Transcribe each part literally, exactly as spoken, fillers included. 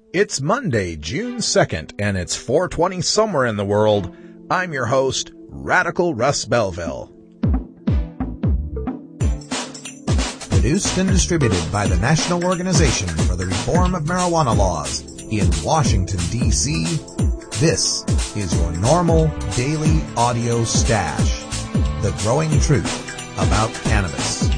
It's Monday, June second, and it's four twenty somewhere in the world. I'm your host, Radical Russ Belville. Produced and distributed by the National Organization for the Reform of Marijuana Laws in Washington, D C, this is your normal daily audio stash. The growing truth about cannabis.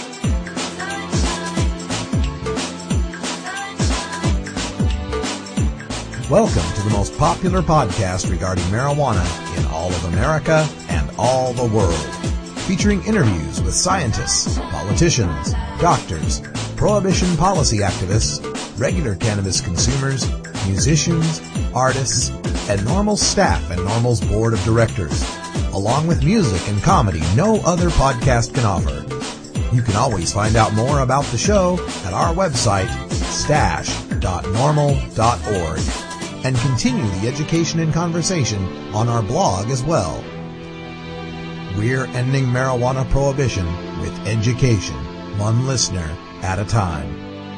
Welcome to the most popular podcast regarding marijuana in all of America and all the world. Featuring interviews with scientists, politicians, doctors, prohibition policy activists, regular cannabis consumers, musicians, artists, and NORML staff and NORML's board of directors, along with music and comedy no other podcast can offer. You can always find out more about the show at our website, stash dot normal dot org. And continue the education and conversation on our blog as well. We're ending marijuana prohibition with education, one listener at a time.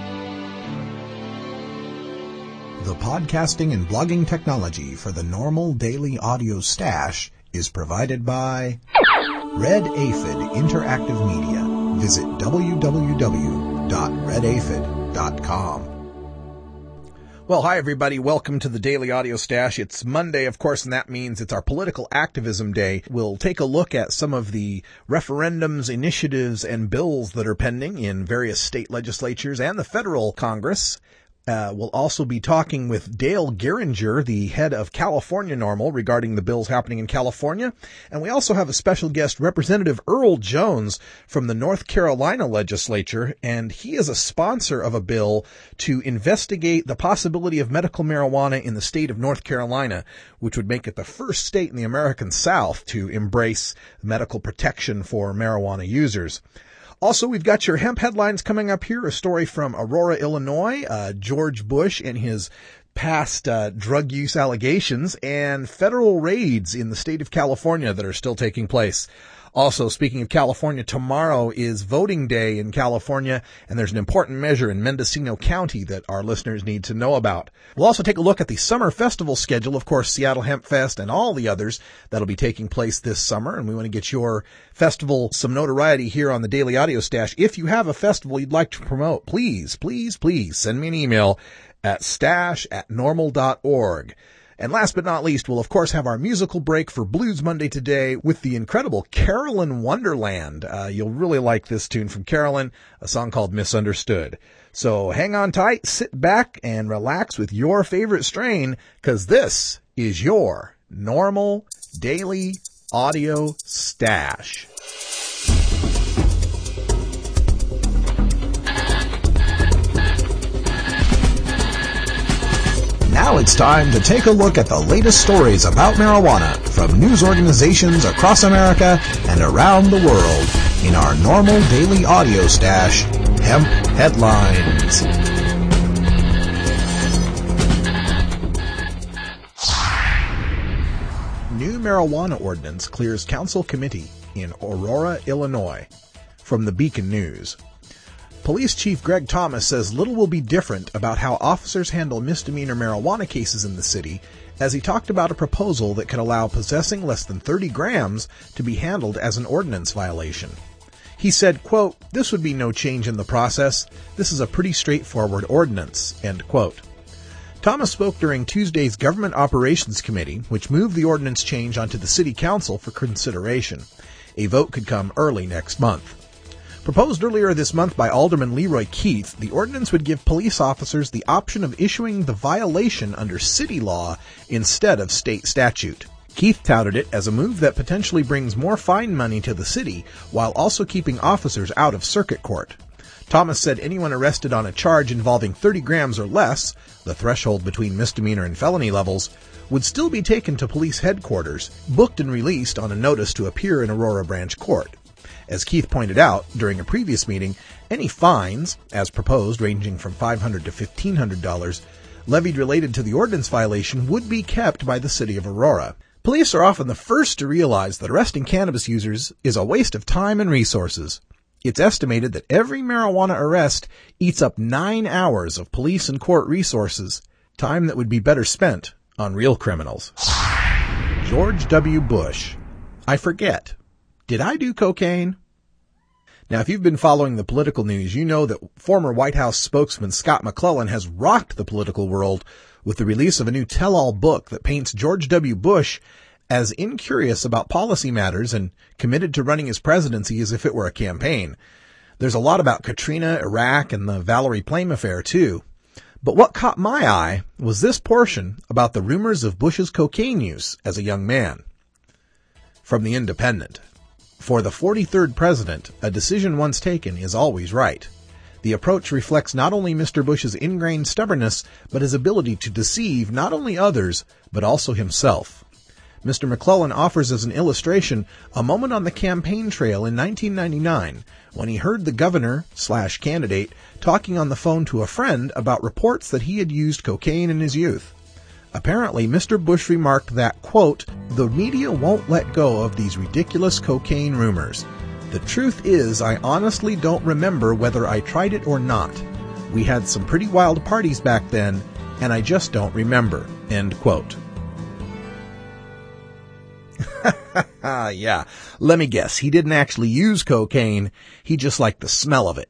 The podcasting and blogging technology for the NORML Daily Audio Stash is provided by Red Aphid Interactive Media. Visit w w w dot red aphid dot com. Well, hi, everybody. Welcome to the Daily Audio Stash. It's Monday, of course, and that means it's our political activism day. We'll take a look at some of the referendums, initiatives, and bills that are pending in various state legislatures and the federal Congress. Uh, we'll also be talking with Dale Geringer, the head of California NORML, regarding the bills happening in California. And we also have a special guest, Representative Earl Jones from the North Carolina legislature, and he is a sponsor of a bill to investigate the possibility of medical marijuana in the state of North Carolina, which would make it the first state in the American South to embrace medical protection for marijuana users. Also, we've got your hemp headlines coming up here, a story from Aurora, Illinois, uh, George Bush and his past uh, drug use allegations, and federal raids in the state of California that are still taking place. Also, speaking of California, tomorrow is voting day in California, and there's an important measure in Mendocino County that our listeners need to know about. We'll also take a look at the summer festival schedule, of course, Seattle Hemp Fest and all the others that'll be taking place this summer, and we want to get your festival some notoriety here on the Daily Audio Stash. If you have a festival you'd like to promote, please, please, please send me an email at stash at normal dot org. And last but not least, we'll of course have our musical break for Blues Monday today with the incredible Carolyn Wonderland. Uh, you'll really like this tune from Carolyn, a song called Misunderstood. So hang on tight, sit back, and relax with your favorite strain, because this is your NORML Daily Audio Stash. Now it's time to take a look at the latest stories about marijuana from news organizations across America and around the world in our NORML Daily Audio Stash, Hemp Headlines. New marijuana ordinance clears council committee in Aurora, Illinois. From the Beacon News. Police Chief Greg Thomas says little will be different about how officers handle misdemeanor marijuana cases in the city, as he talked about a proposal that could allow possessing less than thirty grams to be handled as an ordinance violation. He said, quote, "This would be no change in the process. This is a pretty straightforward ordinance," end quote. Thomas spoke during Tuesday's Government Operations Committee, which moved the ordinance change onto the City Council for consideration. A vote could come early next month. Proposed earlier this month by Alderman Leroy Keith, the ordinance would give police officers the option of issuing the violation under city law instead of state statute. Keith touted it as a move that potentially brings more fine money to the city while also keeping officers out of circuit court. Thomas said anyone arrested on a charge involving thirty grams or less, the threshold between misdemeanor and felony levels, would still be taken to police headquarters, booked and released on a notice to appear in Aurora Branch Court. As Keith pointed out during a previous meeting, any fines, as proposed ranging from five hundred dollars to fifteen hundred dollars, levied related to the ordinance violation would be kept by the city of Aurora. Police are often the first to realize that arresting cannabis users is a waste of time and resources. It's estimated that every marijuana arrest eats up nine hours of police and court resources. Time that would be better spent on real criminals. George W. Bush. I forget. Did I do cocaine? Now, if you've been following the political news, you know that former White House spokesman Scott McClellan has rocked the political world with the release of a new tell-all book that paints George W. Bush as incurious about policy matters and committed to running his presidency as if it were a campaign. There's a lot about Katrina, Iraq, and the Valerie Plame affair, too. But what caught my eye was this portion about the rumors of Bush's cocaine use as a young man. From The Independent. For the forty-third president, a decision once taken is always right. The approach reflects not only Mister Bush's ingrained stubbornness, but his ability to deceive not only others, but also himself. Mister McClellan offers as an illustration a moment on the campaign trail in nineteen ninety-nine when he heard the governor slash candidate talking on the phone to a friend about reports that he had used cocaine in his youth. Apparently, Mister Bush remarked that, quote, "The media won't let go of these ridiculous cocaine rumors. The truth is, I honestly don't remember whether I tried it or not. We had some pretty wild parties back then, and I just don't remember," end quote. Yeah, let me guess. He didn't actually use cocaine. He just liked the smell of it.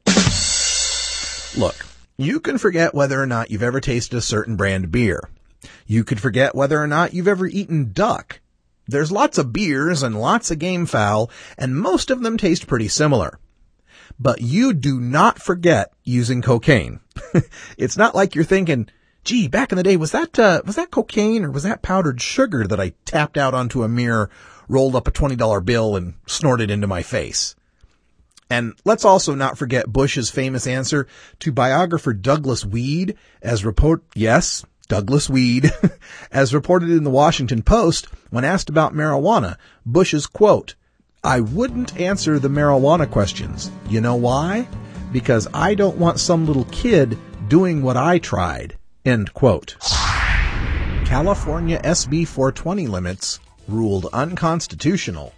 Look, you can forget whether or not you've ever tasted a certain brand beer. You could forget whether or not you've ever eaten duck. There's lots of beers and lots of game fowl, and most of them taste pretty similar. But you do not forget using cocaine. It's not like you're thinking, gee, back in the day, was that, uh, was that cocaine or was that powdered sugar that I tapped out onto a mirror, rolled up a twenty dollar bill and snorted into my face? And let's also not forget Bush's famous answer to biographer Douglas Weed as report, yes, Douglas Weed, as reported in the Washington Post when asked about marijuana. Bush's quote, "I wouldn't answer the marijuana questions. You know why? Because I don't want some little kid doing what I tried," end quote. California S B four twenty limits ruled unconstitutional.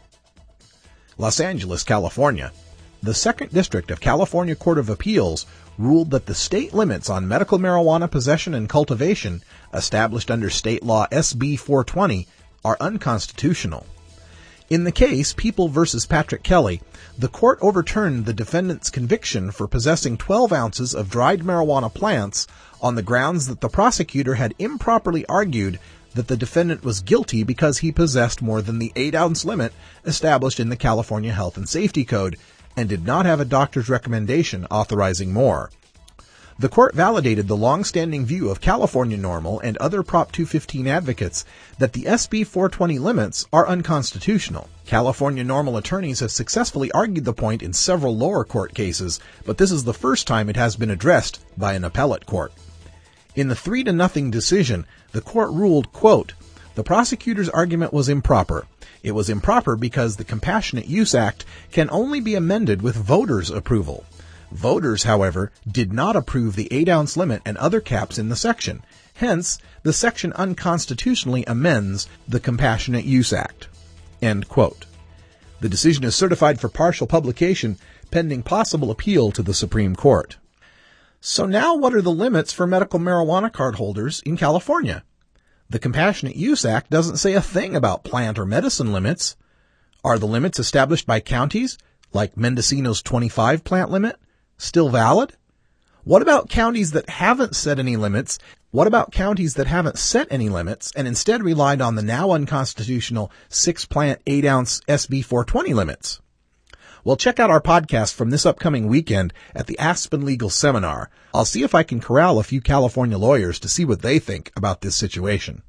Los Angeles, California. The Second District of California Court of Appeals ruled that the state limits on medical marijuana possession and cultivation, established under state law S B four twenty, are unconstitutional. In the case People versus Patrick Kelly, the court overturned the defendant's conviction for possessing twelve ounces of dried marijuana plants on the grounds that the prosecutor had improperly argued that the defendant was guilty because he possessed more than the eight ounce limit established in the California Health and Safety Code, and did not have a doctor's recommendation authorizing more. The court validated the long-standing view of California NORML and other Prop two fifteen advocates that the S B four twenty limits are unconstitutional. California NORML attorneys have successfully argued the point in several lower court cases, but this is the first time it has been addressed by an appellate court. In the three to nothing decision, the court ruled, quote, "The prosecutor's argument was improper. It was improper because the Compassionate Use Act can only be amended with voters' approval. Voters, however, did not approve the eight ounce limit and other caps in the section. Hence, the section unconstitutionally amends the Compassionate Use Act." End quote. The decision is certified for partial publication, pending possible appeal to the Supreme Court. So now what are the limits for medical marijuana card holders in California? The Compassionate Use Act doesn't say a thing about plant or medicine limits. Are the limits established by counties, like Mendocino's twenty-five plant limit, still valid? What about counties that haven't set any limits? What about counties that haven't set any limits and instead relied on the now unconstitutional six plant, eight ounce S B four twenty limits? Well, check out our podcast from this upcoming weekend at the Aspen Legal Seminar. I'll see if I can corral a few California lawyers to see what they think about this situation.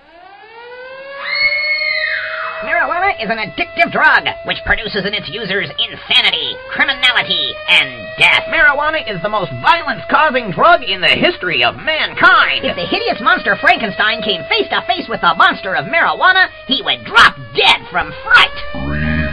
Marijuana is an addictive drug which produces in its users insanity, criminality, and death. Marijuana is the most violence-causing drug in the history of mankind. If the hideous monster Frankenstein came face to face with the monster of marijuana, he would drop dead from fright.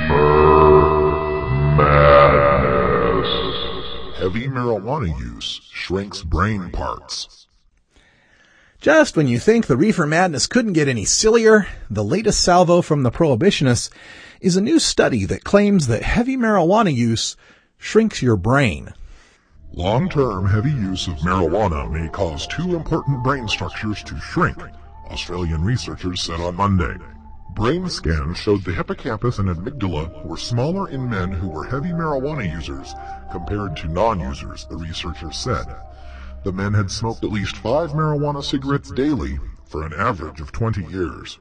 Madness. Heavy marijuana use shrinks brain parts. Just when you think the reefer madness couldn't get any sillier, the latest salvo from the prohibitionists is a new study that claims that heavy marijuana use shrinks your brain. Long-term heavy use of marijuana may cause two important brain structures to shrink, Australian researchers said on Monday. Brain scans showed the hippocampus and amygdala were smaller in men who were heavy marijuana users compared to non-users, the researchers said. The men had smoked at least five marijuana cigarettes daily for an average of twenty years.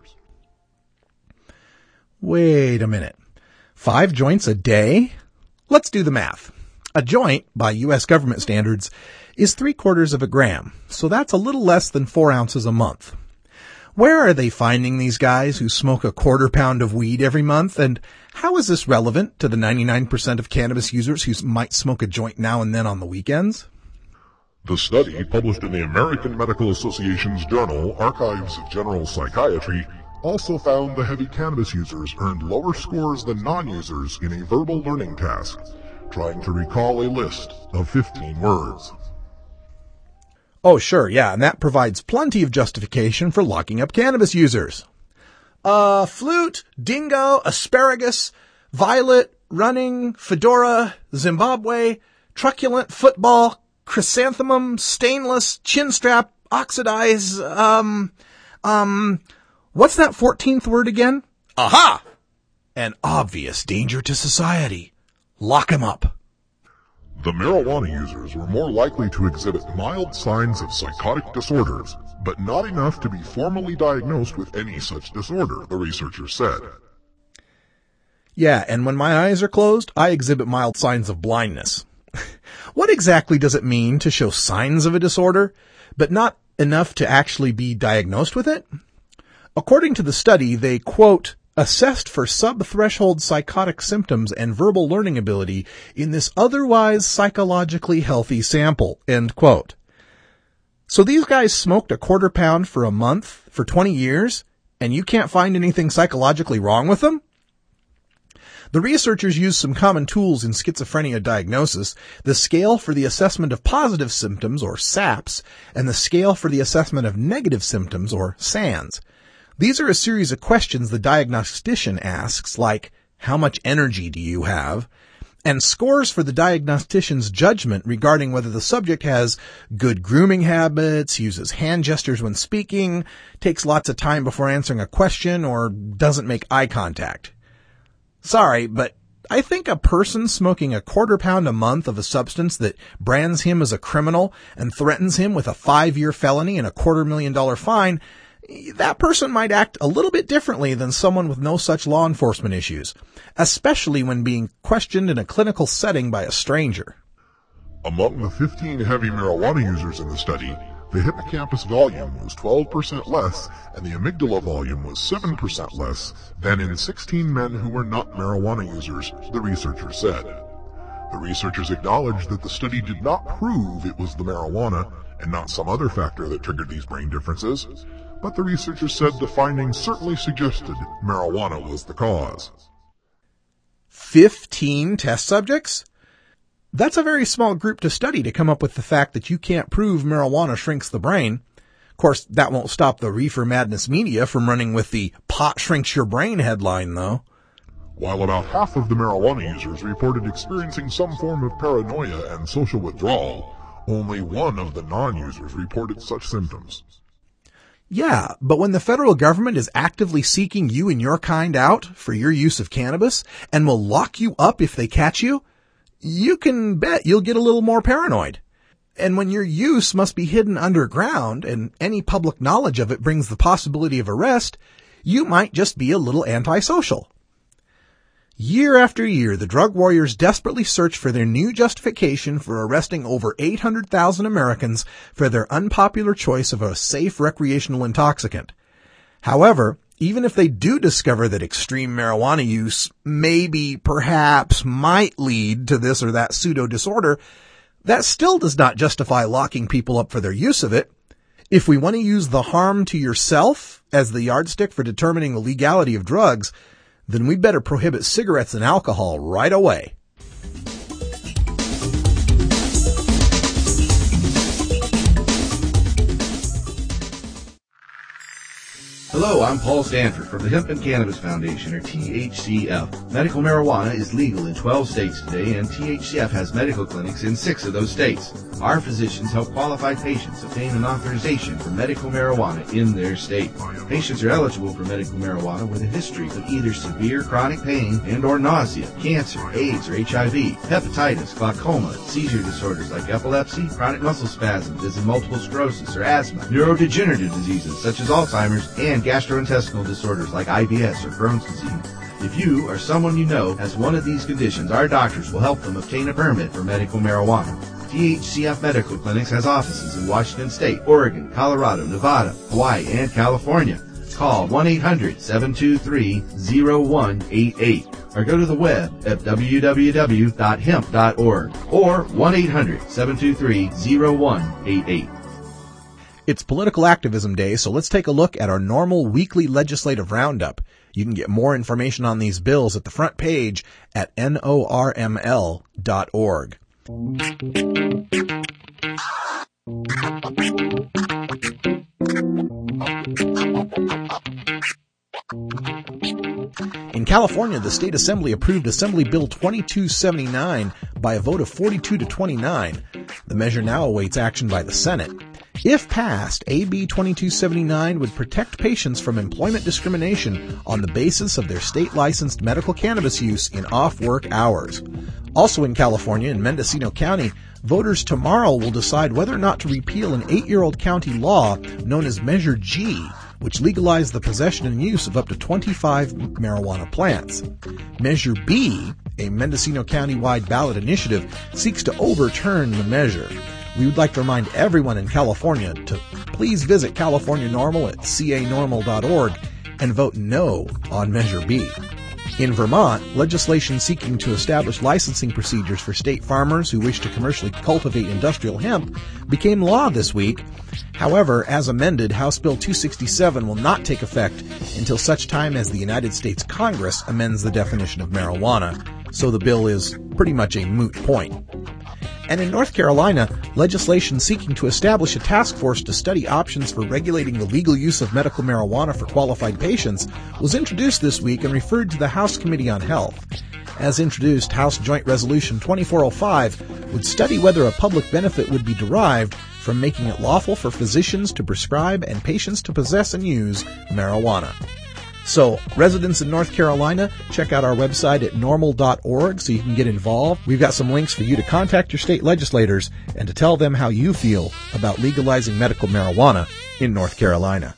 Wait a minute. Five joints a day? Let's do the math. A joint, by U S government standards, is three quarters of a gram, so that's a little less than four ounces a month. Where are they finding these guys who smoke a quarter pound of weed every month, and how is this relevant to the ninety-nine percent of cannabis users who might smoke a joint now and then on the weekends? The study, published in the American Medical Association's journal Archives of General Psychiatry, also found the heavy cannabis users earned lower scores than non-users in a verbal learning task, trying to recall a list of fifteen words. Oh, sure, yeah, and that provides plenty of justification for locking up cannabis users. Uh, flute, dingo, asparagus, violet, running, fedora, Zimbabwe, truculent, football, chrysanthemum, stainless, chinstrap, oxidize, um, um, what's that fourteenth word again? Aha! An obvious danger to society. Lock 'em up. The marijuana users were more likely to exhibit mild signs of psychotic disorders, but not enough to be formally diagnosed with any such disorder, the researchers said. Yeah, and when my eyes are closed, I exhibit mild signs of blindness. What exactly does it mean to show signs of a disorder, but not enough to actually be diagnosed with it? According to the study, they, quote, assessed for sub-threshold psychotic symptoms and verbal learning ability in this otherwise psychologically healthy sample, end quote. So these guys smoked a quarter pound for a month for twenty years, and you can't find anything psychologically wrong with them? The researchers used some common tools in schizophrenia diagnosis, the scale for the assessment of positive symptoms, or SAPS, and the scale for the assessment of negative symptoms, or SANS. These are a series of questions the diagnostician asks, like, how much energy do you have? And scores for the diagnostician's judgment regarding whether the subject has good grooming habits, uses hand gestures when speaking, takes lots of time before answering a question, or doesn't make eye contact. Sorry, but I think a person smoking a quarter pound a month of a substance that brands him as a criminal and threatens him with a five-year felony and a quarter million dollar fine, that person might act a little bit differently than someone with no such law enforcement issues, especially when being questioned in a clinical setting by a stranger. Among the fifteen heavy marijuana users in the study, the hippocampus volume was twelve percent less and the amygdala volume was seven percent less than in sixteen men who were not marijuana users, the researchers said. The researchers acknowledged that the study did not prove it was the marijuana and not some other factor that triggered these brain differences, but the researchers said the findings certainly suggested marijuana was the cause. Fifteen test subjects? That's a very small group to study to come up with the fact that you can't prove marijuana shrinks the brain. Of course, that won't stop the reefer madness media from running with the pot shrinks your brain headline, though. While about half of the marijuana users reported experiencing some form of paranoia and social withdrawal, only one of the non-users reported such symptoms. Yeah, but when the federal government is actively seeking you and your kind out for your use of cannabis and will lock you up if they catch you, you can bet you'll get a little more paranoid. And when your use must be hidden underground and any public knowledge of it brings the possibility of arrest, you might just be a little antisocial. Year after year, the drug warriors desperately search for their new justification for arresting over eight hundred thousand Americans for their unpopular choice of a safe recreational intoxicant. However, even if they do discover that extreme marijuana use maybe, perhaps, might lead to this or that pseudo disorder, that still does not justify locking people up for their use of it. If we want to use the harm to yourself as the yardstick for determining the legality of drugs, then we better prohibit cigarettes and alcohol right away. Hello, I'm Paul Stanford from the Hemp and Cannabis Foundation, or T H C F. Medical marijuana is legal in twelve states today, and T H C F has medical clinics in six of those states. Our physicians help qualified patients obtain an authorization for medical marijuana in their state. Patients are eligible for medical marijuana with a history of either severe chronic pain and or nausea, cancer, AIDS or H I V, hepatitis, glaucoma, seizure disorders like epilepsy, chronic muscle spasms as in multiple sclerosis or asthma, neurodegenerative diseases such as Alzheimer's, and gastrointestinal disorders like I B S or Crohn's disease. If you or someone you know has one of these conditions, our doctors will help them obtain a permit for medical marijuana. T H C F Medical Clinics has offices in Washington State, Oregon, Colorado, Nevada, Hawaii, and California. Call one eight hundred, seven two three, zero one eight eight or go to the web at w w w dot hemp dot org or one eight hundred, seven two three, zero one eight eight. It's Political Activism Day, so let's take a look at our normal weekly legislative roundup. You can get more information on these bills at the front page at N O R M L dot org. In California, the State Assembly approved Assembly Bill twenty-two seventy-nine by a vote of forty-two to twenty-nine. The measure now awaits action by the Senate. If passed, A B twenty-two seventy-nine would protect patients from employment discrimination on the basis of their state-licensed medical cannabis use in off-work hours. Also in California, in Mendocino County, voters tomorrow will decide whether or not to repeal an eight-year-old county law known as Measure G, which legalized the possession and use of up to twenty-five marijuana plants. Measure B, a Mendocino County-wide ballot initiative, seeks to overturn the measure. We would like to remind everyone in California to please visit California Normal at c a normal dot org and vote no on Measure B. In Vermont, legislation seeking to establish licensing procedures for state farmers who wish to commercially cultivate industrial hemp became law this week. However, as amended, House Bill two sixty-seven will not take effect until such time as the United States Congress amends the definition of marijuana, so the bill is pretty much a moot point. And in North Carolina, legislation seeking to establish a task force to study options for regulating the legal use of medical marijuana for qualified patients was introduced this week and referred to the House Committee on Health. As introduced, House Joint Resolution twenty-four oh five would study whether a public benefit would be derived from making it lawful for physicians to prescribe and patients to possess and use marijuana. So, residents in North Carolina, check out our website at normal dot org so you can get involved. We've got some links for you to contact your state legislators and to tell them how you feel about legalizing medical marijuana in North Carolina.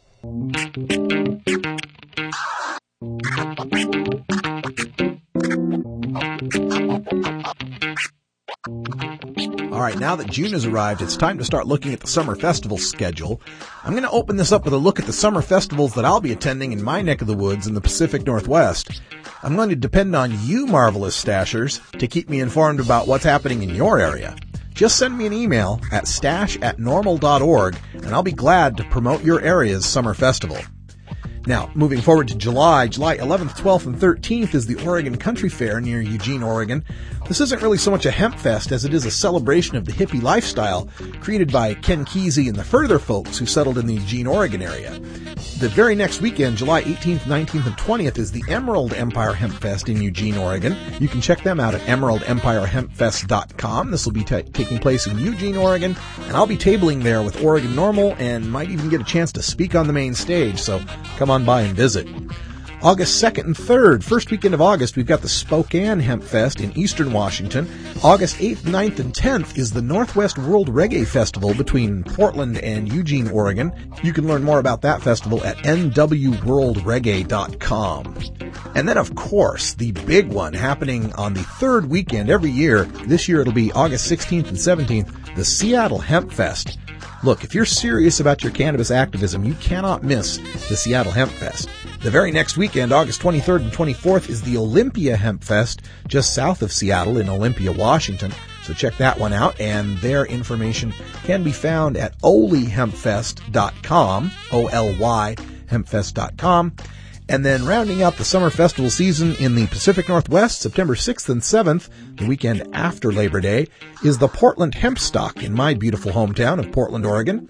All right, now that June has arrived, it's time to start looking at the summer festival schedule. I'm going to open this up with a look at the summer festivals that I'll be attending in my neck of the woods in the Pacific Northwest. I'm going to depend on you, marvelous stashers, to keep me informed about what's happening in your area. Just send me an email at stash at normal dot org, and I'll be glad to promote your area's summer festival. Now, moving forward to July, July eleventh, twelfth, and thirteenth is the Oregon Country Fair near Eugene, Oregon. This isn't really so much a hemp fest as it is a celebration of the hippie lifestyle created by Ken Kesey and the further folks who settled in the Eugene, Oregon area. The very next weekend, July eighteenth, nineteenth, and twentieth, is the Emerald Empire Hemp Fest in Eugene, Oregon. You can check them out at emerald empire hemp fest dot com. This will be t- taking place in Eugene, Oregon, and I'll be tabling there with Oregon Normal and might even get a chance to speak on the main stage, so come on by and visit. August second and third, first weekend of August, we've got the Spokane Hemp Fest in eastern Washington. August eighth, ninth, and tenth is the Northwest World Reggae Festival between Portland and Eugene, Oregon. You can learn more about that festival at n w world reggae dot com. And then, of course, the big one happening on the third weekend every year. This year it'll be August sixteenth and seventeenth, the Seattle Hemp Fest. Look, if you're serious about your cannabis activism, you cannot miss the Seattle Hemp Fest. The very next weekend, August twenty-third and twenty-fourth, is the Olympia Hemp Fest just south of Seattle in Olympia, Washington. So check that one out, and their information can be found at oly hemp fest dot com, O L Y hempfest dot com. And then rounding out the summer festival season in the Pacific Northwest, September sixth and seventh, the weekend after Labor Day, is the Portland Hemp Stock in my beautiful hometown of Portland, Oregon.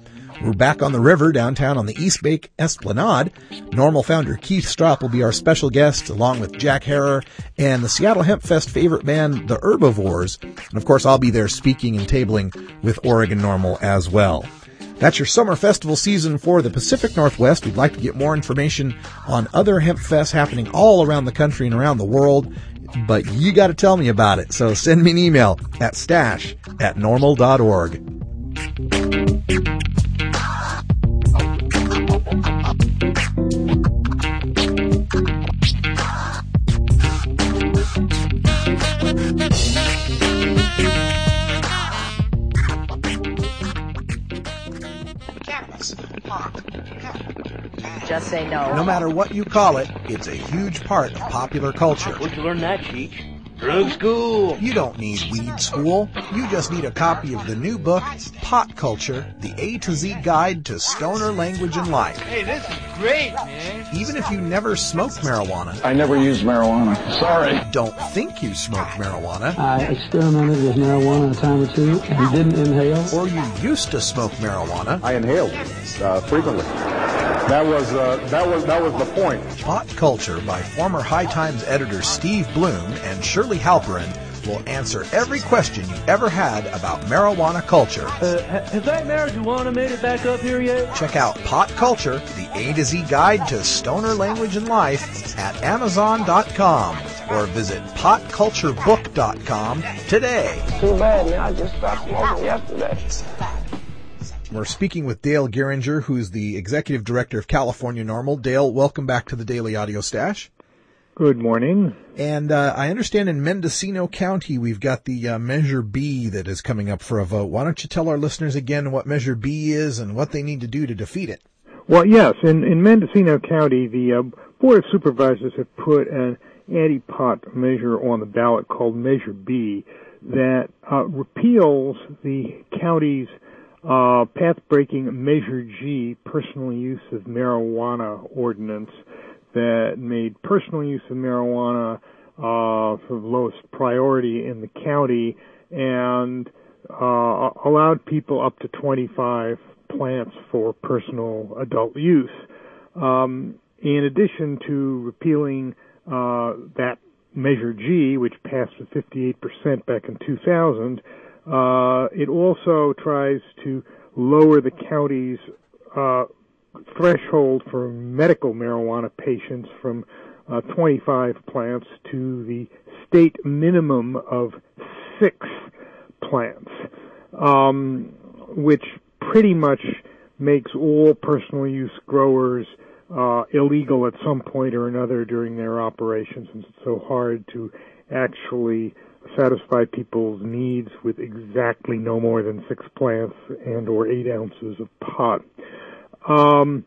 We're back on the river downtown on the East Bay Esplanade. Normal founder Keith Straup will be our special guest, along with Jack Harrer and the Seattle Hemp Fest favorite band, the Herbivores. And of course, I'll be there speaking and tabling with Oregon Normal as well. That's your summer festival season for the Pacific Northwest. We'd like to get more information on other hemp fests happening all around the country and around the world, but you got to tell me about it. So send me an email at stash at normal dot org. Just say no. No matter what you call it, it's a huge part of popular culture. Where'd you learn that, Cheech? Drug school. You don't need weed school. You just need a copy of the new book, Pot Culture, the A to Z Guide to Stoner Language and Life. Hey, this is great, man. Even if you never smoked marijuana. I never used marijuana. Sorry. Don't think you smoked marijuana. I experimented with marijuana a time or two and didn't inhale. Or you used to smoke marijuana. I inhaled uh, frequently. That was uh, that was that was the point. Pot Culture by former High Times editor Steve Bloom and Shirley Halperin will answer every question you ever had about marijuana culture. Uh, has that marijuana made it back up here yet? Check out Pot Culture, the A to Z Guide to Stoner Language and Life at amazon dot com or visit pot culture book dot com today. Too bad, man. I just stopped smoking yesterday. We're speaking with Dale Geringer, who's the Executive Director of California Normal. Dale, welcome back to the Daily Audio Stash. Good morning. And uh, I understand in Mendocino County we've got the uh, Measure B that is coming up for a vote. Why don't you tell our listeners again what Measure B is and what they need to do to defeat it? Well, yes, in, in Mendocino County, the uh, Board of Supervisors have put an anti-pot measure on the ballot called Measure B that uh, repeals the county's Uh, path-breaking Measure G personal use of marijuana ordinance that made personal use of marijuana uh, for the lowest priority in the county and uh, allowed people up to twenty-five plants for personal adult use. Um, in addition to repealing uh, that Measure G, which passed with fifty-eight percent back in two thousand, Uh, it also tries to lower the county's uh, threshold for medical marijuana patients from uh, twenty-five plants to the state minimum of six plants, um, which pretty much makes all personal use growers uh, illegal at some point or another during their operations, and it's so hard to actually satisfy people's needs with exactly no more than six plants and or eight ounces of pot. Um,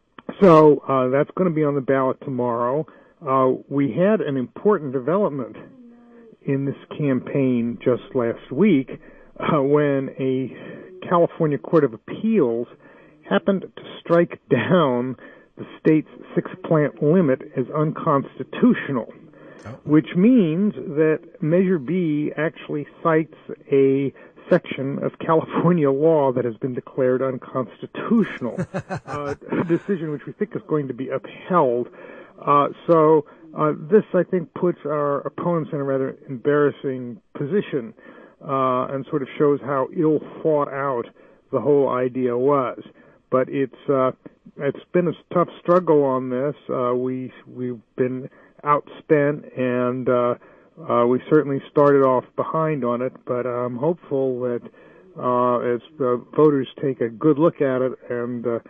so uh, that's going to be on the ballot tomorrow. Uh, we had an important development in this campaign just last week uh, when a California Court of Appeals happened to strike down the state's six-plant limit as unconstitutional. Which means that Measure B actually cites a section of California law that has been declared unconstitutional, uh, a decision which we think is going to be upheld. Uh, so uh, this, I think, puts our opponents in a rather embarrassing position uh, and sort of shows how ill thought out the whole idea was. But it's uh, it's been a tough struggle on this. Uh, we we've been outspent, and uh, uh, we certainly started off behind on it, but I'm hopeful that uh, as uh, voters take a good look at it and uh,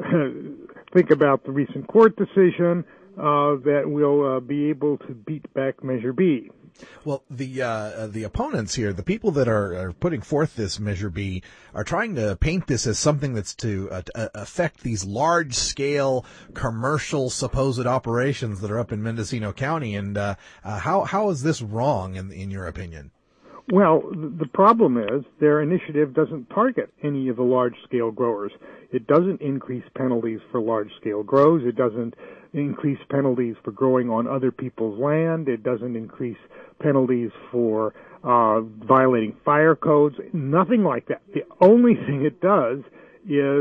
think about the recent court decision, uh, that we'll uh, be able to beat back Measure B. Well, the uh, the opponents here, the people that are, are putting forth this Measure B, are trying to paint this as something that's to uh, to affect these large-scale commercial supposed operations that are up in Mendocino County. And uh, uh, how how is this wrong, in in your opinion? Well, the problem is their initiative doesn't target any of the large-scale growers. It doesn't increase penalties for large-scale grows. It doesn't increase penalties for growing on other people's land. It doesn't increase penalties for uh, violating fire codes. Nothing like that. The only thing it does is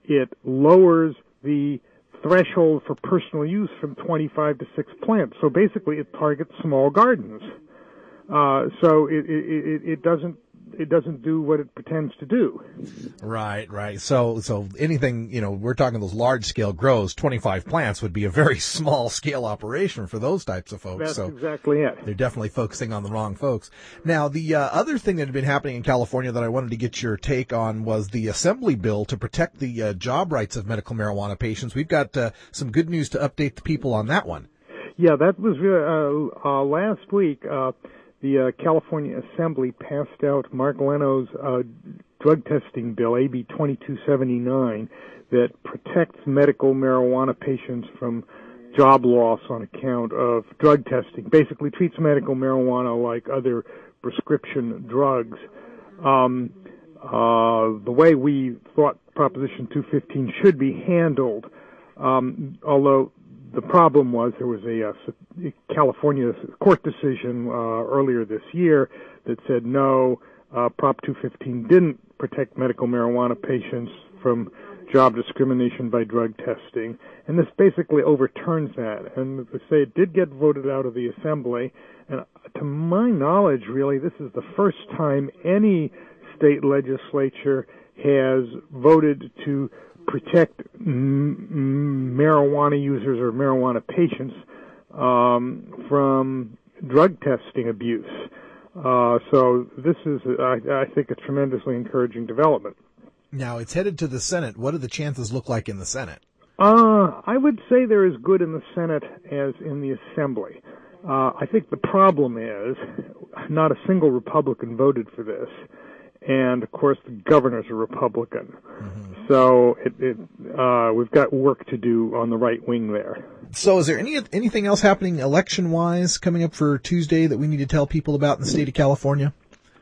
it lowers the threshold for personal use from twenty-five to six plants. So basically, it targets small gardens. Uh, so it, it, it doesn't it doesn't do what it pretends to do. Right, right. So, so anything, you know, we're talking those large scale grows, twenty-five plants would be a very small scale operation for those types of folks. That's so exactly it. They're definitely focusing on the wrong folks. Now, the uh, other thing that had been happening in California that I wanted to get your take on was the Assembly bill to protect the uh, job rights of medical marijuana patients. We've got uh, some good news to update the people on that one. Yeah, that was uh, uh, last week. Uh, The uh, California Assembly passed out Mark Leno's uh, drug testing bill, A B twenty-two seventy-nine, that protects medical marijuana patients from job loss on account of drug testing. Basically treats medical marijuana like other prescription drugs. Um, uh, the way we thought Proposition two fifteen should be handled, um, although the problem was there was a, a California court decision uh, earlier this year that said no, uh, Prop two fifteen didn't protect medical marijuana patients from job discrimination by drug testing, and this basically overturns that. And as I say, it did get voted out of the Assembly, and to my knowledge, really, this is the first time any state legislature has voted to protect m- marijuana users or marijuana patients um, from drug testing abuse. Uh, so this is, I, I think, a tremendously encouraging development. Now, it's headed to the Senate. What do the chances look like in the Senate? Uh, I would say they're as good in the Senate as in the Assembly. Uh, I think the problem is not a single Republican voted for this. And, of course, the governor's a Republican. Mm-hmm. So it, it, uh, we've got work to do on the right wing there. So is there any anything else happening election-wise coming up for Tuesday that we need to tell people about in the state of California?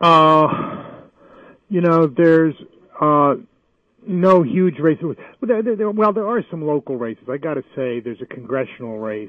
Uh, you know, there's uh, no huge races. Well there, there, well, there are some local races. I got to say there's a congressional race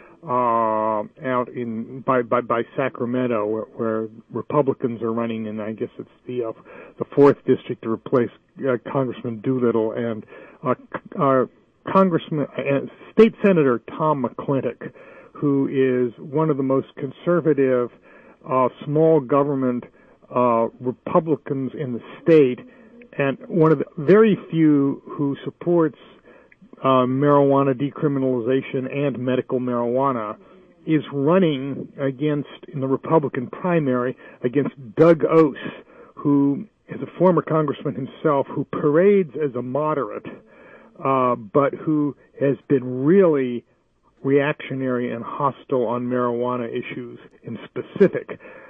Uh, out in by by, by Sacramento, where, where Republicans are running, and I guess it's the uh, the fourth district to replace uh, Congressman Doolittle and uh, uh, Congressman uh, State Senator Tom McClintock, who is one of the most conservative uh, small government uh, Republicans in the state, and one of the very few who supports Uh, marijuana decriminalization and medical marijuana, is running against, in the Republican primary, against Doug Ose, who is a former congressman himself, who parades as a moderate, uh, but who has been really reactionary and hostile on marijuana issues in specific,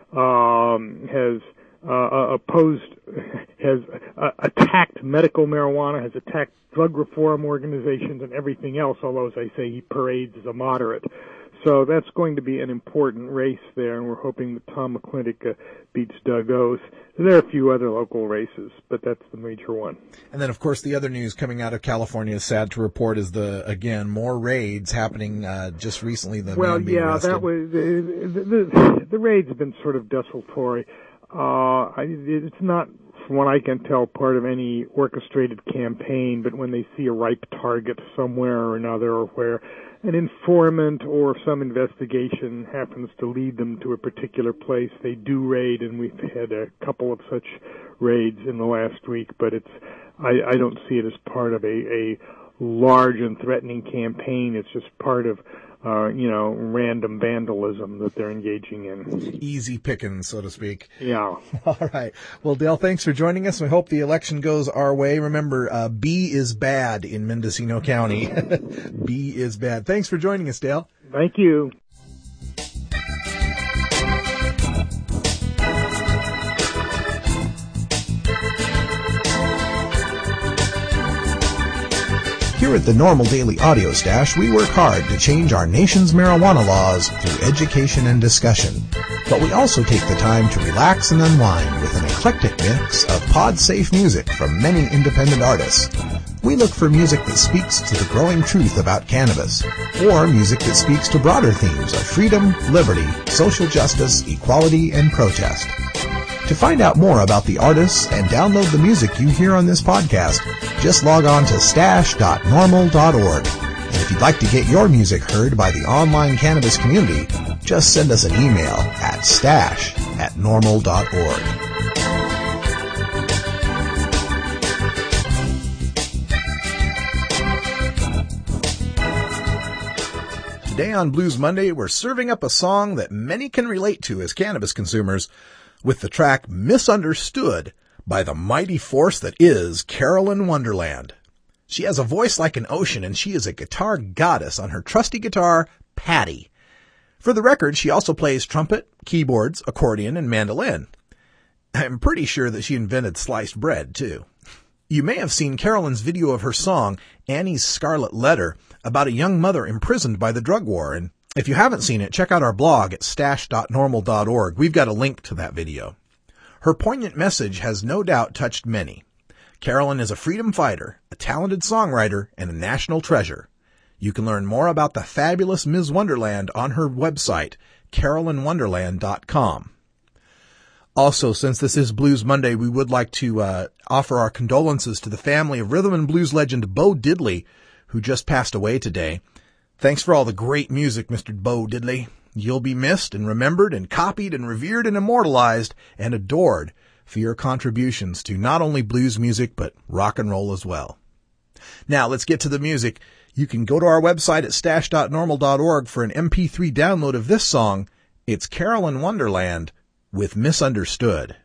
um, has uh, opposed, has uh, attacked medical marijuana, has attacked drug reform organizations and everything else, although, as I say, he parades as a moderate. So that's going to be an important race there, and we're hoping that Tom McClintock uh, beats Doug Ose. There are a few other local races, but that's the major one. And then, of course, the other news coming out of California, sad to report, is the, again, more raids happening uh, just recently. The well, man being yeah, arrested. that was, the, the, the raids have been sort of desultory. Uh, I, it's not, from what I can tell, part of any orchestrated campaign, but when they see a ripe target somewhere or another, or where an informant or some investigation happens to lead them to a particular place, they do raid, and we've had a couple of such raids in the last week, but it's, I, I don't see it as part of a, a large and threatening campaign. It's just part of Uh, you know, random vandalism that they're engaging in. Easy pickings, so to speak. Yeah. All right. Well, Dale, thanks for joining us. We hope the election goes our way. Remember, uh, B is bad in Mendocino County. B is bad. Thanks for joining us, Dale. Thank you. Here at the Normal Daily Audio Stash, we work hard to change our nation's marijuana laws through education and discussion. But we also take the time to relax and unwind with an eclectic mix of pod-safe music from many independent artists. We look for music that speaks to the growing truth about cannabis, or music that speaks to broader themes of freedom, liberty, social justice, equality, and protest. To find out more about the artists and download the music you hear on this podcast, just log on to stash dot normal dot org. And if you'd like to get your music heard by the online cannabis community, just send us an email at stash at normal dot org. Today on Blues Monday, we're serving up a song that many can relate to as cannabis consumers with the track Misunderstood by the mighty force that is Carolyn Wonderland. She has a voice like an ocean, and she is a guitar goddess on her trusty guitar, Patty. For the record, she also plays trumpet, keyboards, accordion, and mandolin. I'm pretty sure that she invented sliced bread, too. You may have seen Carolyn's video of her song, Annie's Scarlet Letter, about a young mother imprisoned by the drug war, and if you haven't seen it, check out our blog at stash dot normal dot org. We've got a link to that video. Her poignant message has no doubt touched many. Carolyn is a freedom fighter, a talented songwriter, and a national treasure. You can learn more about the fabulous Miz Wonderland on her website, carolyn wonderland dot com. Also, since this is Blues Monday, we would like to uh, offer our condolences to the family of rhythm and blues legend Bo Diddley, who just passed away today. Thanks for all the great music, Mister Bo Diddley. You'll be missed and remembered and copied and revered and immortalized and adored for your contributions to not only blues music, but rock and roll as well. Now, let's get to the music. You can go to our website at stash dot normal dot org for an M P three download of this song. It's Carolyn Wonderland with Misunderstood.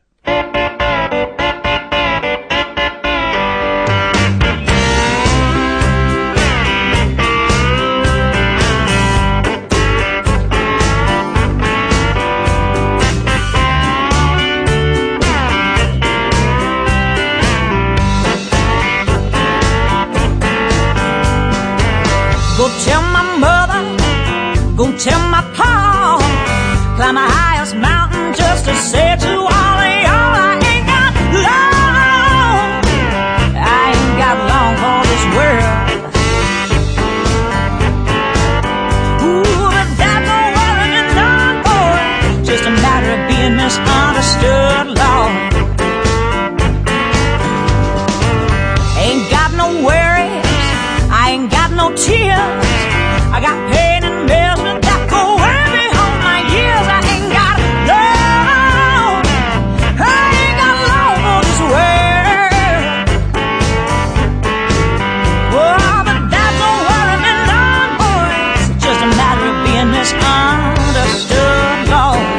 Go tell my mother, go tell my pa, climb the highest mountain just to say to all of y'all, I ain't got long, I ain't got long for this world. Ooh, but that don't worry me none, boy, just a matter of being misunderstood, Lord. Ain't got no worries, I ain't got no tears, I got pain and misery that go way beyond my years. I ain't got love, I ain't got love for this world. Oh, but that don't worry me none, boys, it's just a matter of being misunderstood, Lord.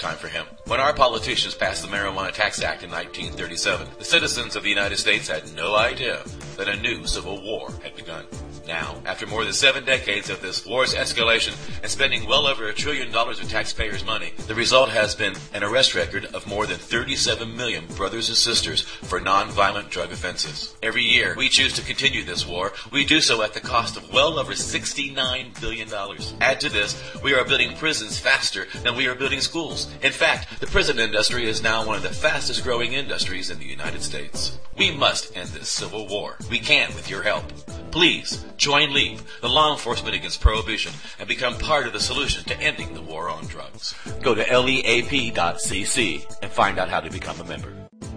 time for him. When our politicians passed the Marijuana Tax Act in nineteen thirty-seven, the citizens of the United States had no idea that a new civil war had begun. Now, after more than seven decades of this war's escalation and spending well over a trillion dollars of taxpayers' money, the result has been an arrest record of more than thirty-seven million brothers and sisters for non-violent drug offenses. Every year, we choose to continue this war. We do so at the cost of well over sixty-nine billion dollars. Add to this, we are building prisons faster than we are building schools. In fact, the prison industry is now one of the fastest growing industries in the United States. We must end this civil war. We can with your help. Please, join LEAP, the Law Enforcement Against Prohibition, and become part of the solution to ending the war on drugs. Go to leap dot c c and find out how to become a member.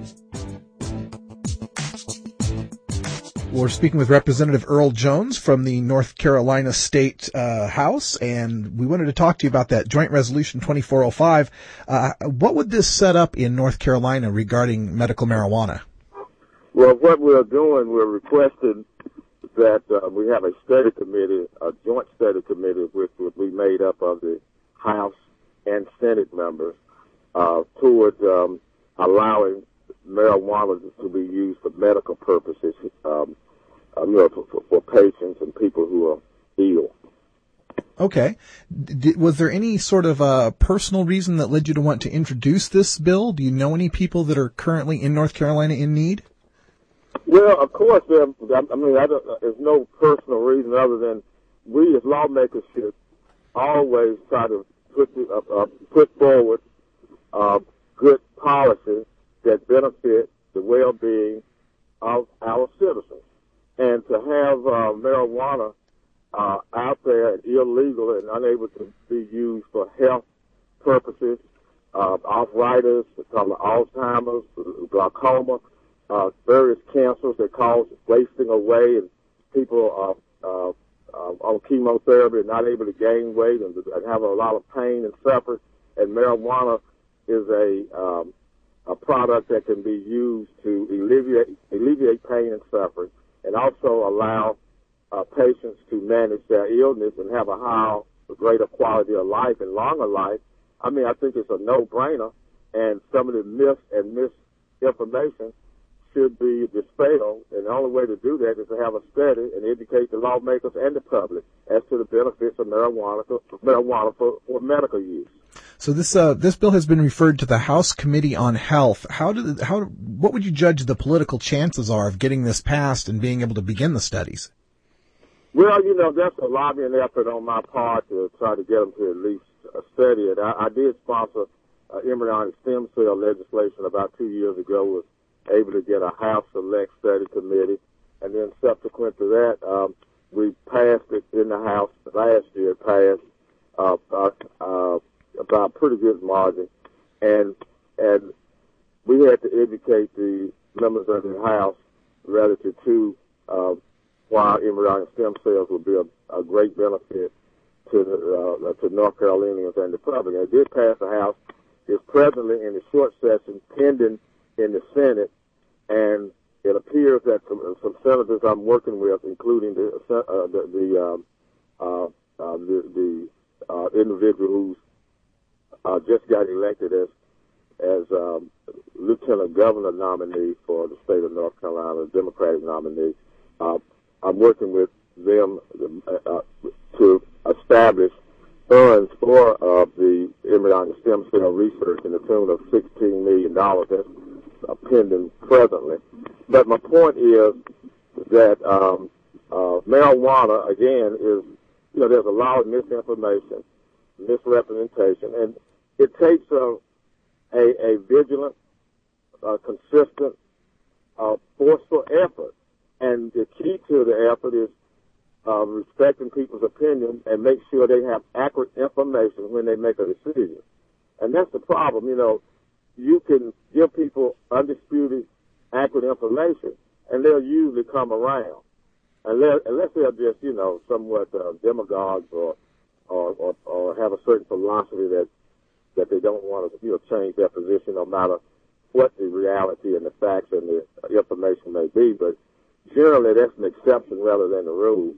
We're speaking with Representative Earl Jones from the North Carolina State uh, House, and we wanted to talk to you about that Joint Resolution twenty-four oh five. Uh, what would this set up in North Carolina regarding medical marijuana? Well, what we're doing, we're requesting that uh, we have a study committee, a joint study committee, which will be made up of the House and Senate members, uh, toward um, allowing marijuana to be used for medical purposes, um, uh, you know, for, for patients and people who are ill. Okay. D- was there any sort of uh, personal reason that led you to want to introduce this bill? Do you know any people that are currently in North Carolina in need? Well, of course, there, I mean, I don't, there's no personal reason other than we as lawmakers should always try to put uh, uh, put forward uh, good policies that benefit the well-being of our citizens. And to have uh, marijuana uh, out there and illegal and unable to be used for health purposes, uh, arthritis, Alzheimer's, glaucoma, Uh, various cancers that cause wasting away, and people are uh, uh, on chemotherapy and not able to gain weight and, and have a lot of pain and suffering. And marijuana is a um, a product that can be used to alleviate alleviate pain and suffering, and also allow uh, patients to manage their illness and have a higher, greater quality of life and longer life. I mean, I think it's a no-brainer, and some of the myths and misinformation should be dispelled, and the only way to do that is to have a study and educate the lawmakers and the public as to the benefits of marijuana for, marijuana for, for medical use. So this uh, this bill has been referred to the House Committee on Health. How did how what would you judge the political chances are of getting this passed and being able to begin the studies? Well, you know, that's a lobbying effort on my part to try to get them to at least uh, study it. I, I did sponsor uh, embryonic stem cell legislation about two years ago with able to get a House Select Study Committee, and then subsequent to that, um, we passed it in the House last year, passed uh, uh, uh, about a pretty good margin, and and we had to educate the members of the House relative to uh, why embryonic stem cells would be a, a great benefit to the, uh, to North Carolinians and the public. And it did pass the House. It's presently in the short session pending in the Senate, and it appears that some, some senators I'm working with, including the uh, the the, um, uh, uh, the, the uh, individual who's uh, just got elected as as um, lieutenant governor nominee for the state of North Carolina, Democratic nominee. Uh, I'm working with them uh, to establish funds for uh, the embryonic stem cell research in the tune of sixteen million dollars. That's uh, pending presently. But my point is that um, uh, marijuana, again, is, you know, there's a lot of misinformation, misrepresentation, and it takes a, a, a vigilant, uh, consistent, uh, forceful effort. And the key to the effort is uh, respecting people's opinion and make sure they have accurate information when they make a decision. And that's the problem. You know, you can give people undisputed, accurate information, and they'll usually come around. Unless, unless they're just, you know, somewhat uh, demagogues or, or, or, or have a certain philosophy that, that they don't want to, you know, change their position no matter what the reality and the facts and the information may be. But generally, that's an exception rather than the rule.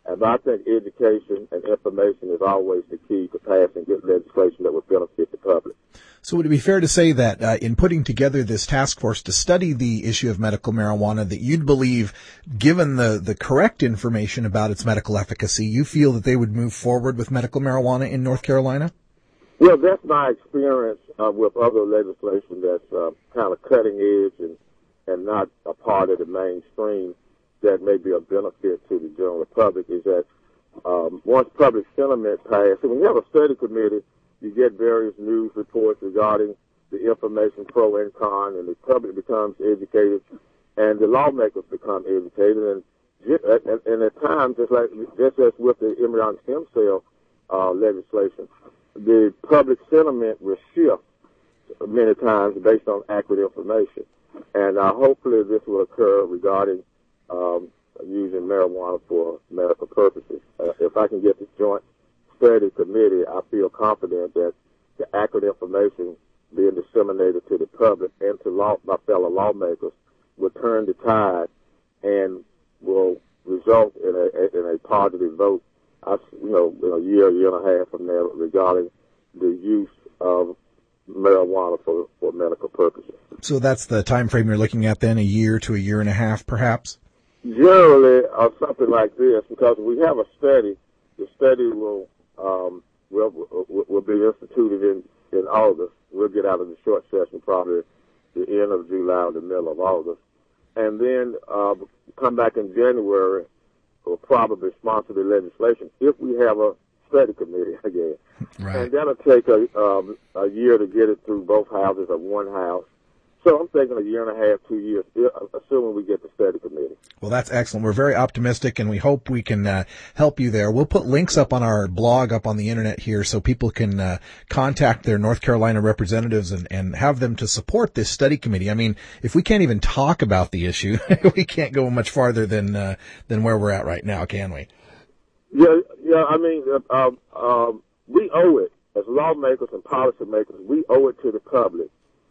And I think education and information is always the key to passing good legislation that would benefit the public. So would it be fair to say that uh, in putting together this task force to study the issue of medical marijuana, that you'd believe, given the, the correct information about its medical efficacy, you feel that they would move forward with medical marijuana in North Carolina? Well, that's my experience uh, with other legislation that's uh, kind of cutting edge and, and not a part of the mainstream that may be a benefit to the general public, is that um, once public sentiment passes, when you have a study committee, you get various news reports regarding the information pro and con, and the public becomes educated, and the lawmakers become educated, and and, and at times, just like just as with the embryonic stem cell uh, legislation, the public sentiment will shift many times based on accurate information, and uh, hopefully this will occur regarding um, using marijuana for medical purposes. Uh, if I can get the joint study committee, I feel confident that the accurate information being disseminated to the public and to law, my fellow lawmakers will turn the tide and will result in a, in a positive vote, I, you know, in a year, year and a half from now regarding the use of marijuana for, for medical purposes. So that's the time frame you're looking at then, a year to a year and a half, perhaps? Generally, or something like this, because we have a study. The study will um, will, will will be instituted in, in August. We'll get out of the short session probably the end of July or the middle of August. And then uh, come back in January, we'll probably sponsor the legislation if we have a study committee again. Right. And that'll take a, um, a year to get it through both houses of one house. So I'm thinking a year and a half, two years, assuming we get the study committee. Well, that's excellent. We're very optimistic, and we hope we can uh, help you there. We'll put links up on our blog up on the internet here so people can uh, contact their North Carolina representatives and, and have them to support this study committee. I mean, if we can't even talk about the issue, we can't go much farther than uh, than where we're at right now, can we? Yeah, yeah. I mean, uh, um, um, we owe it as lawmakers and policymakers. We owe it to the public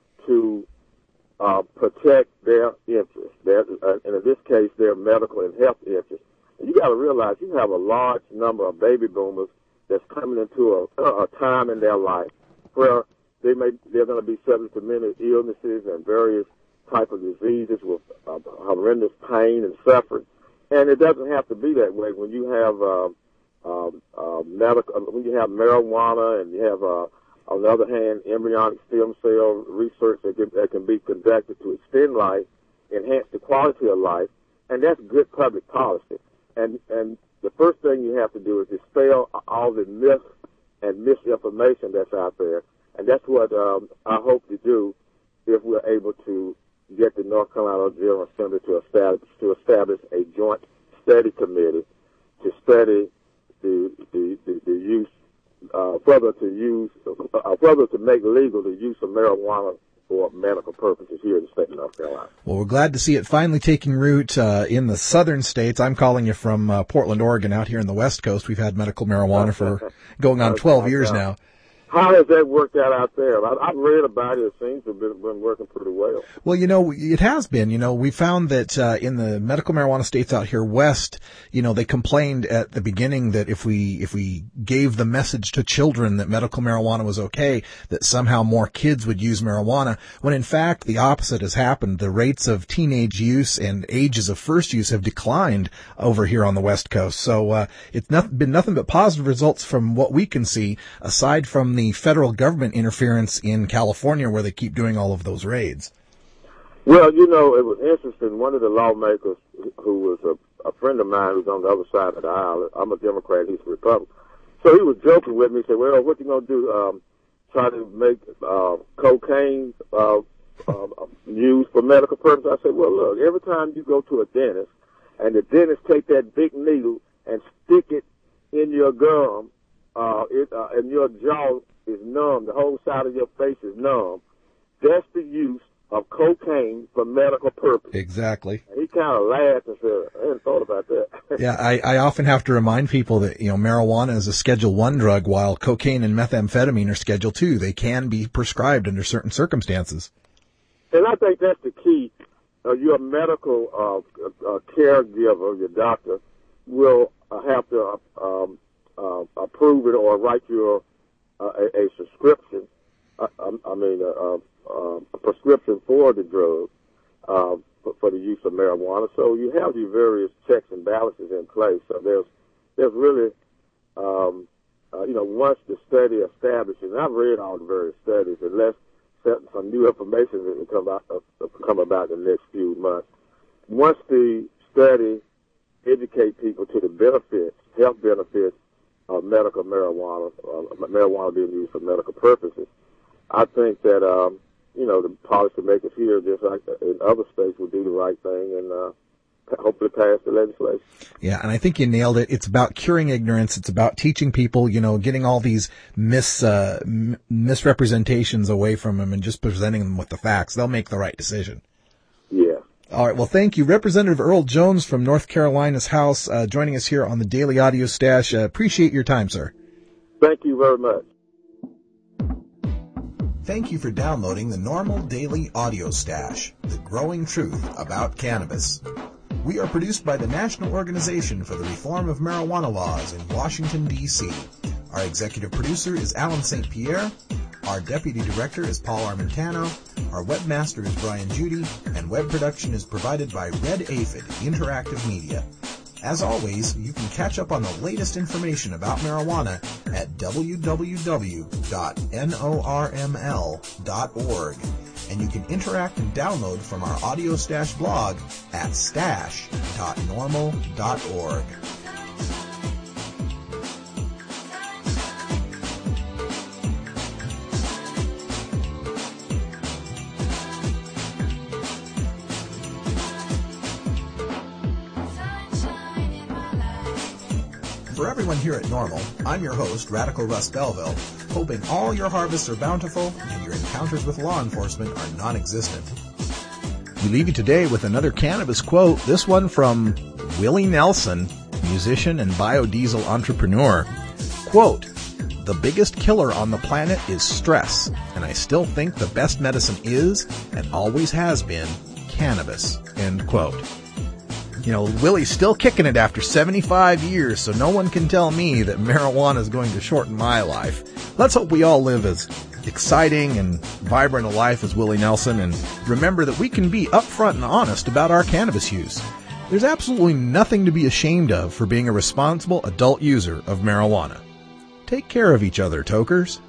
to Uh, protect their interests, their, uh, and in this case, their medical and health interests. And you got to realize you have a large number of baby boomers that's coming into a, a time in their life where they may they're going to be subject to many illnesses and various type of diseases with uh, horrendous pain and suffering. And it doesn't have to be that way when you have uh, uh, uh, medical, when you have marijuana and you have uh, on the other hand, embryonic stem cell research that can, that can be conducted to extend life, enhance the quality of life, and that's good public policy. And and the first thing you have to do is dispel all the myths and misinformation that's out there, and that's what um, I hope to do if we're able to get the North Carolina General Assembly to establish to establish a joint study committee to study the the, the, the use. Uh, further to use, uh, further to make legal the use of marijuana for medical purposes here in the state of North Carolina. Well, we're glad to see it finally taking root uh, in the southern states. I'm calling you from uh, Portland, Oregon, out here in the West Coast. We've had medical marijuana for going on twelve years now. How has that worked out out there? I, I've read about it. It seems to have been, been working pretty well. Well, you know, it has been. You know, we found that uh, in the medical marijuana states out here west, you know, they complained at the beginning that if we if we gave the message to children that medical marijuana was okay, that somehow more kids would use marijuana, when in fact the opposite has happened. The rates of teenage use and ages of first use have declined over here on the West Coast. So uh, it's not, been nothing but positive results from what we can see, aside from the federal government interference in California where they keep doing all of those raids. Well, you know, it was interesting. One of the lawmakers who was a, a friend of mine who's on the other side of the aisle, I'm a Democrat, he's a Republican. So he was joking with me, he said, well, what you going to do, um, try to make uh, cocaine uh, uh, used for medical purposes? I said, well, look, every time you go to a dentist and the dentist take that big needle and stick it in your gum, uh, it, uh, and your jaw is numb, the whole side of your face is numb, that's the use of cocaine for medical purposes. Exactly. And he kind of laughed and said, I hadn't thought about that. Yeah, I, I often have to remind people that, you know, marijuana is a Schedule One drug, while cocaine and methamphetamine are Schedule Two. They can be prescribed under certain circumstances. And I think that's the key. Uh, your medical uh, uh, caregiver, your doctor, will uh, have to um, uh, approve it or write you a, a, a subscription. Uh, I, I mean, a, a, a prescription for the drug uh, for, for the use of marijuana. So you have these various checks and balances in place. So there's there's really, um, uh, you know, once the study establishes, and I've read all the various studies, unless some new information that will come, out, uh, come about in the next few months. Once the study educate people to the benefits, health benefits of medical marijuana, uh, marijuana being used for medical purposes, I think that, um, you know, the policymakers here, just like in other states, will do the right thing and uh, hopefully pass the legislation. Yeah, and I think you nailed it. It's about curing ignorance. It's about teaching people, you know, getting all these mis uh, m- misrepresentations away from them and just presenting them with the facts. They'll make the right decision. Yeah. All right. Well, thank you, Representative Earl Jones from North Carolina's House, uh, joining us here on the Daily Audio Stash. Uh, appreciate your time, sir. Thank you very much. Thank you for downloading the Normal Daily Audio Stash, the growing truth about cannabis. We are produced by the National Organization for the Reform of Marijuana Laws in Washington, D C Our executive producer is Alan Saint Pierre. Our deputy director is Paul Armentano. Our webmaster is Brian Judy. And web production is provided by Red Aphid Interactive Media. As always, you can catch up on the latest information about marijuana at w w w dot norml dot org. And you can interact and download from our Audio Stash blog at stash dot normal dot org. For everyone here at Normal, I'm your host, Radical Russ Belville, hoping all your harvests are bountiful and your encounters with law enforcement are non-existent. We leave you today with another cannabis quote, this one from Willie Nelson, musician and biodiesel entrepreneur. Quote, "The biggest killer on the planet is stress, and I still think the best medicine is, and always has been, cannabis." End quote. You know, Willie's still kicking it after seventy-five years, so no one can tell me that marijuana is going to shorten my life. Let's hope we all live as exciting and vibrant a life as Willie Nelson, and remember that we can be upfront and honest about our cannabis use. There's absolutely nothing to be ashamed of for being a responsible adult user of marijuana. Take care of each other, tokers.